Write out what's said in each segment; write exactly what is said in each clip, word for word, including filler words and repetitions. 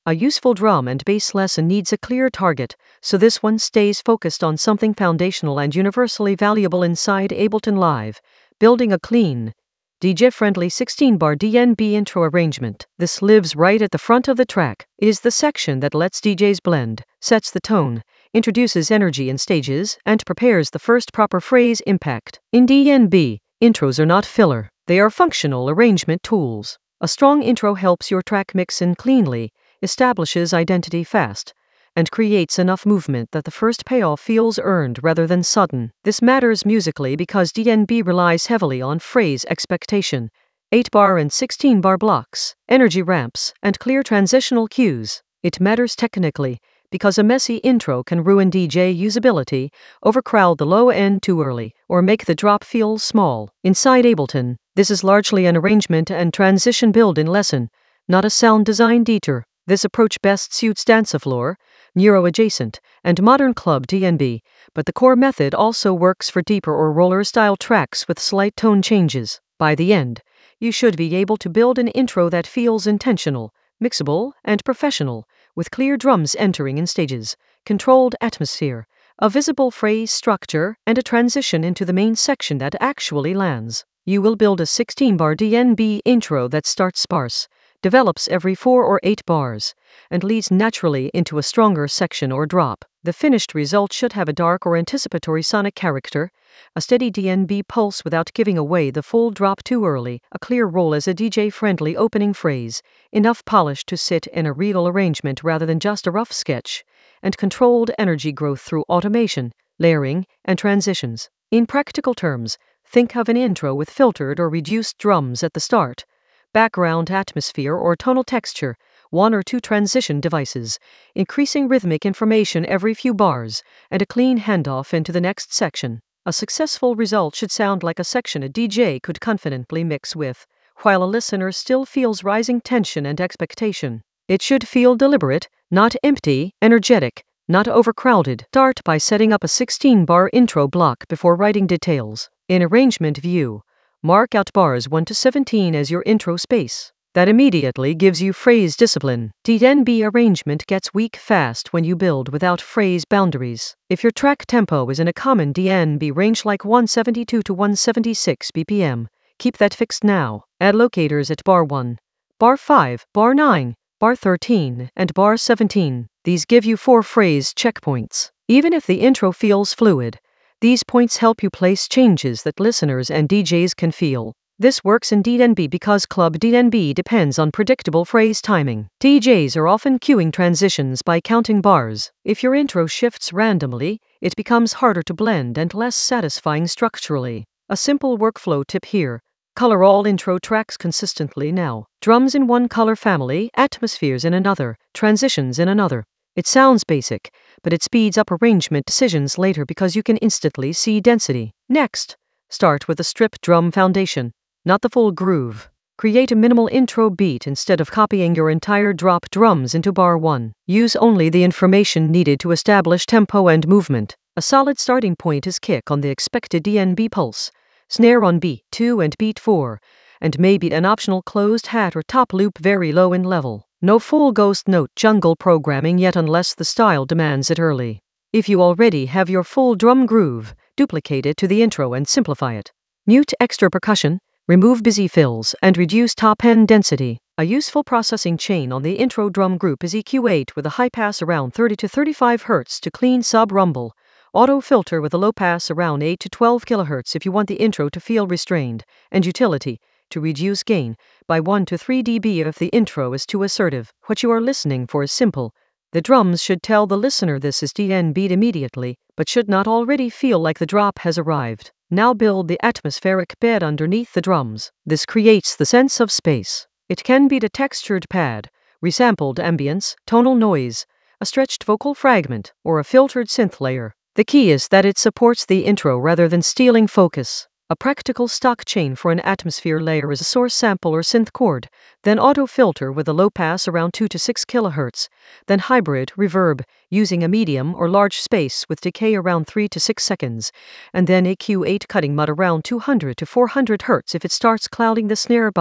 A useful drum and bass lesson needs a clear target, so this one stays focused on something foundational and universally valuable inside Ableton Live, building a clean, D J-friendly sixteen bar D N B intro arrangement. This lives right at the front of the track. It is the section that lets D Js blend, sets the tone, introduces energy in stages, and prepares the first proper phrase impact. In D N B, intros are not filler. They are functional arrangement tools. A strong intro helps your track mix in cleanly, establishes identity fast, and creates enough movement that the first payoff feels earned rather than sudden. This matters musically because D N B relies heavily on phrase expectation, eight bar and sixteen bar blocks, energy ramps, and clear transitional cues. It matters technically because a messy intro can ruin D J usability, overcrowd the low end too early, or make the drop feel small. Inside Ableton, this is largely an arrangement and transition build-in lesson, not a sound design detour. This approach best suits Dancefloor, Neuro-adjacent, and modern club D N B, but the core method also works for deeper or roller-style tracks with slight tone changes. By the end, you should be able to build an intro that feels intentional, mixable, and professional, with clear drums entering in stages, controlled atmosphere, a visible phrase structure, and a transition into the main section that actually lands. You will build a sixteen bar D N B intro that starts sparse, develops every four or eight bars, and leads naturally into a stronger section or drop. The finished result should have a dark or anticipatory sonic character, a steady D N B pulse without giving away the full drop too early, a clear role as a D J-friendly opening phrase, enough polish to sit in a real arrangement rather than just a rough sketch, and controlled energy growth through automation, layering, and transitions. In practical terms, think of an intro with filtered or reduced drums at the start, background atmosphere or tonal texture, one or two transition devices, increasing rhythmic information every few bars, and a clean handoff into the next section. A successful result should sound like a section a D J could confidently mix with, while a listener still feels rising tension and expectation. It should feel deliberate, not empty, energetic, not overcrowded. Start by setting up a sixteen bar intro block before writing details. In arrangement view, mark out bars one to seventeen as your intro space. That immediately gives you phrase discipline. D N B arrangement gets weak fast when you build without phrase boundaries. If your track tempo is in a common D N B range like one seventy-two to one seventy-six B P M, keep that fixed now. Add locators at bar one, bar five, bar nine, bar thirteen, and bar seventeen. These give you four phrase checkpoints. Even if the intro feels fluid, these points help you place changes that listeners and D Js can feel. This works in D N B because club D N B depends on predictable phrase timing. D Js are often cueing transitions by counting bars. If your intro shifts randomly, it becomes harder to blend and less satisfying structurally. A simple workflow tip here: color all intro tracks consistently now. Drums in one color family, atmospheres in another, transitions in another. It sounds basic, but it speeds up arrangement decisions later because you can instantly see density. Next, start with a strip drum foundation, not the full groove. Create a minimal intro beat instead of copying your entire drop drums into bar one. Use only the information needed to establish tempo and movement. A solid starting point is kick on the expected D N B pulse, snare on beat two and beat four, and maybe an optional closed hat or top loop very low in level. No full ghost note jungle programming yet unless the style demands it early. If you already have your full drum groove, duplicate it to the intro and simplify it. Mute extra percussion, remove busy fills, and reduce top end density. A useful processing chain on the intro drum group is E Q eight with a high pass around thirty to thirty-five hertz to clean sub rumble, auto filter with a low pass around eight to twelve kilohertz if you want the intro to feel restrained, and utility to reduce gain by one to three decibels if the intro is too assertive. What you are listening for is simple. The drums should tell the listener this is D N B'd immediately, but should not already feel like the drop has arrived. Now build the atmospheric bed underneath the drums. This creates the sense of space. It can be the textured pad, resampled ambience, tonal noise, a stretched vocal fragment, or a filtered synth layer. The key is that it supports the intro rather than stealing focus. A practical stock chain for an atmosphere layer is a source sample or synth chord, then auto filter with a low pass around two to six kilohertz, then hybrid reverb using a medium or large space with decay around three to six seconds, and then E Q eight cutting mud around two hundred to four hundred hertz if it starts clouding the snare body.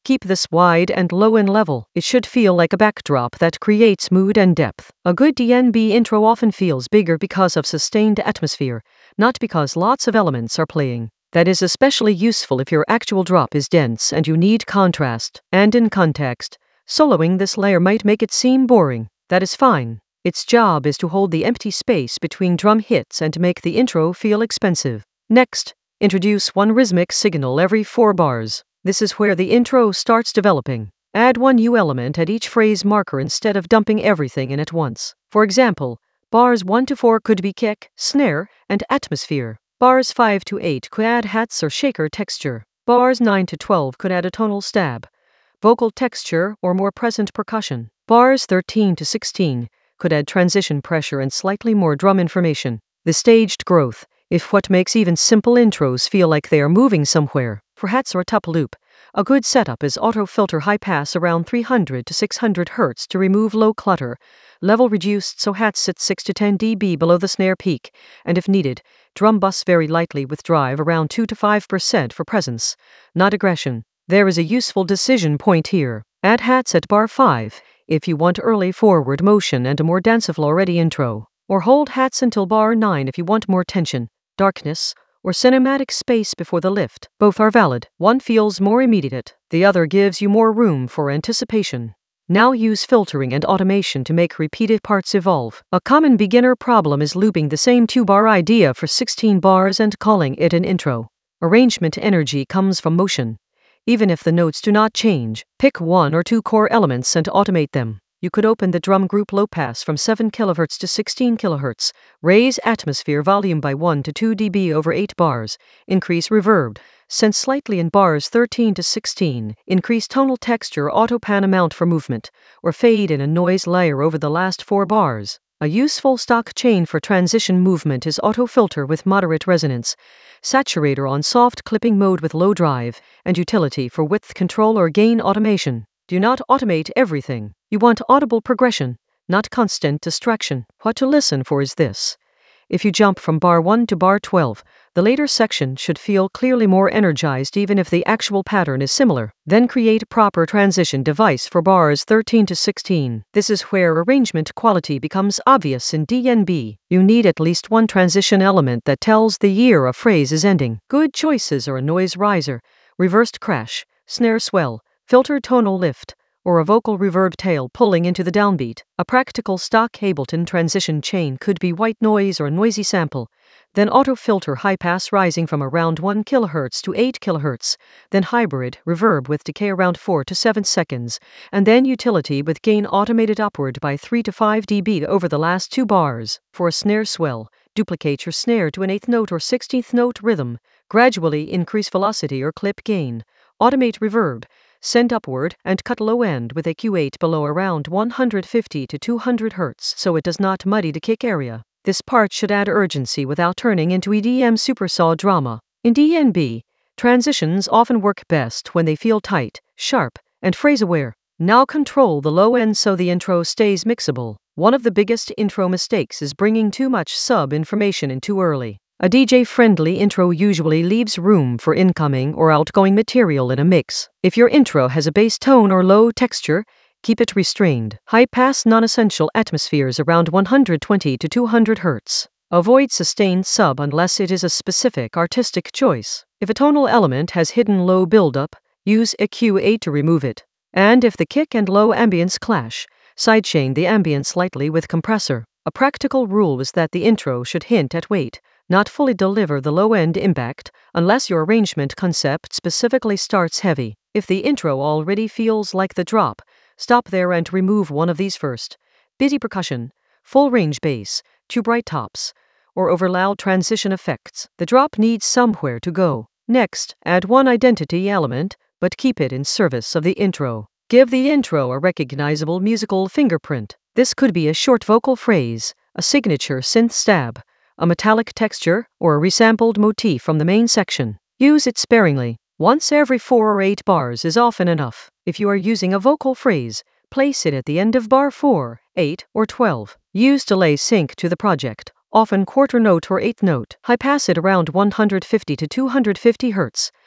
Keep this wide and low in level. It should feel like a backdrop that creates mood and depth. A good D N B intro often feels bigger because of sustained atmosphere, not because lots of elements are playing. That is especially useful if your actual drop is dense and you need contrast. And in context, soloing this layer might make it seem boring. That is fine. Its job is to hold the empty space between drum hits and make the intro feel expensive. Next, introduce one rhythmic signal every four bars. This is where the intro starts developing. Add one new element at each phrase marker instead of dumping everything in at once. For example, bars one to four could be kick, snare, and atmosphere. Bars five to eight could add hats or shaker texture. Bars nine to twelve could add a tonal stab, vocal texture, or more present percussion. Bars thirteen to sixteen could add transition pressure and slightly more drum information. The staged growth, if what makes even simple intros feel like they are moving somewhere. For hats or a top loop, a good setup is auto filter high pass around three hundred to six hundred hertz to remove low clutter, level reduced so hats sit six to ten decibels below the snare peak, and if needed, drum bus very lightly with drive around two to five percent for presence, not aggression. There is a useful decision point here. Add hats at bar five if you want early forward motion and a more danceful ready intro, or hold hats until bar nine if you want more tension, darkness, or cinematic space before the lift. Both are valid. One feels more immediate, the other gives you more room for anticipation. Now use filtering and automation to make repeated parts evolve. A common beginner problem is looping the same two-bar idea for sixteen bars and calling it an intro. Arrangement energy comes from motion. Even if the notes do not change, pick one or two core elements and automate them. You could open the drum group low pass from seven kilohertz to sixteen kilohertz, raise atmosphere volume by one to two decibels over eight bars, increase reverb, send slightly in bars thirteen to sixteen, increase tonal texture auto pan amount for movement, or fade in a noise layer over the last four bars. A useful stock chain for transition movement is auto filter with moderate resonance, saturator on soft clipping mode with low drive, and utility for width control or gain automation. Do not automate everything. You want audible progression, not constant distraction. What to listen for is this. If you jump from bar one to bar twelve, the later section should feel clearly more energized even if the actual pattern is similar. Then create a proper transition device for bars thirteen to sixteen. This is where arrangement quality becomes obvious in D N B. You need at least one transition element that tells the year a phrase is ending. Good choices are a noise riser, reversed crash, snare swell, filtered tonal lift, or a vocal reverb tail pulling into the downbeat. A practical stock Ableton transition chain could be white noise or noisy sample, then auto filter high pass rising from around one kilohertz to eight kilohertz, then hybrid reverb with decay around four to seven seconds, and then utility with gain automated upward by three to five decibels over the last two bars. For a snare swell, duplicate your snare to an eighth note or sixteenth note rhythm, gradually increase velocity or clip gain, automate reverb, send upward, and cut low end with a Q eight below around one hundred fifty to two hundred hertz so it does not muddy the kick area. This part should add urgency without turning into E D M supersaw drama. In D N B, transitions often work best when they feel tight, sharp, and phrase-aware. Now control the low end so the intro stays mixable. One of the biggest intro mistakes is bringing too much sub-information in too early. A D J-friendly intro usually leaves room for incoming or outgoing material in a mix. If your intro has a bass tone or low texture, keep it restrained. High-pass non-essential atmospheres around one hundred twenty to two hundred hertz. Avoid sustained sub unless it is a specific artistic choice. If a tonal element has hidden low buildup, use a Q eight to remove it. And if the kick and low ambience clash, sidechain the ambience slightly with compressor. A practical rule is that the intro should hint at weight, not fully deliver the low-end impact, unless your arrangement concept specifically starts heavy. If the intro already feels like the drop, stop there and remove one of these first. Busy percussion, full-range bass, too bright tops, or over-loud transition effects. The drop needs somewhere to go. Next, add one identity element, but keep it in service of the intro. Give the intro a recognizable musical fingerprint. This could be a short vocal phrase, a signature synth stab, a metallic texture, or a resampled motif from the main section. Use it sparingly. Once every four or eight bars is often enough. If you are using a vocal phrase, place it at the end of bar four, eight, or twelve. Use delay sync to the project, often quarter note or eighth note. High pass it around one hundred fifty to two hundred fifty hertz,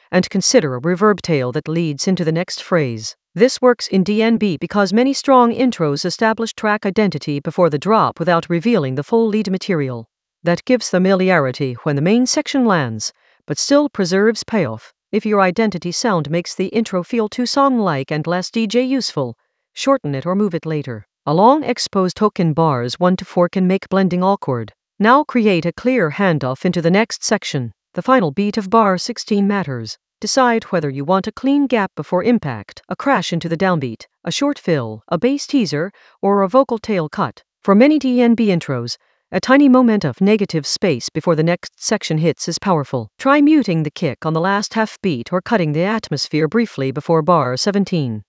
and consider a reverb tail that leads into the next phrase. This works in D N B because many strong intros establish track identity before the drop without revealing the full lead material. That gives familiarity when the main section lands, but still preserves payoff. If your identity sound makes the intro feel too song-like and less D J useful, shorten it or move it later. A long exposed hook in bars one to four can make blending awkward. Now create a clear handoff into the next section. The final beat of bar sixteen matters. Decide whether you want a clean gap before impact, a crash into the downbeat, a short fill, a bass teaser, or a vocal tail cut. For many D N B intros, a tiny moment of negative space before the next section hits is powerful. Try muting the kick on the last half beat or cutting the atmosphere briefly before bar seventeen.